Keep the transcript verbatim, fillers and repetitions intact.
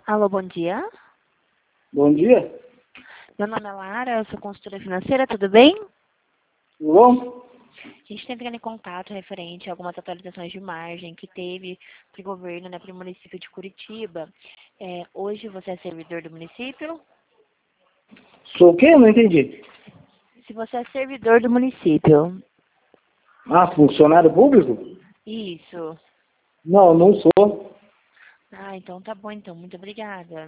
Alô, bom dia. Bom dia. Meu nome é Lara, eu sou consultora financeira, tudo bem? Tudo bom? A gente está entrando em contato referente a algumas atualizações de margem que teve para o governo, né, para o município de Curitiba. É, hoje você é servidor do município? Sou o quê? Não entendi. Se você é servidor do município. Ah, funcionário público? Isso. Não, não sou. Ah, então tá bom, então. Muito obrigada.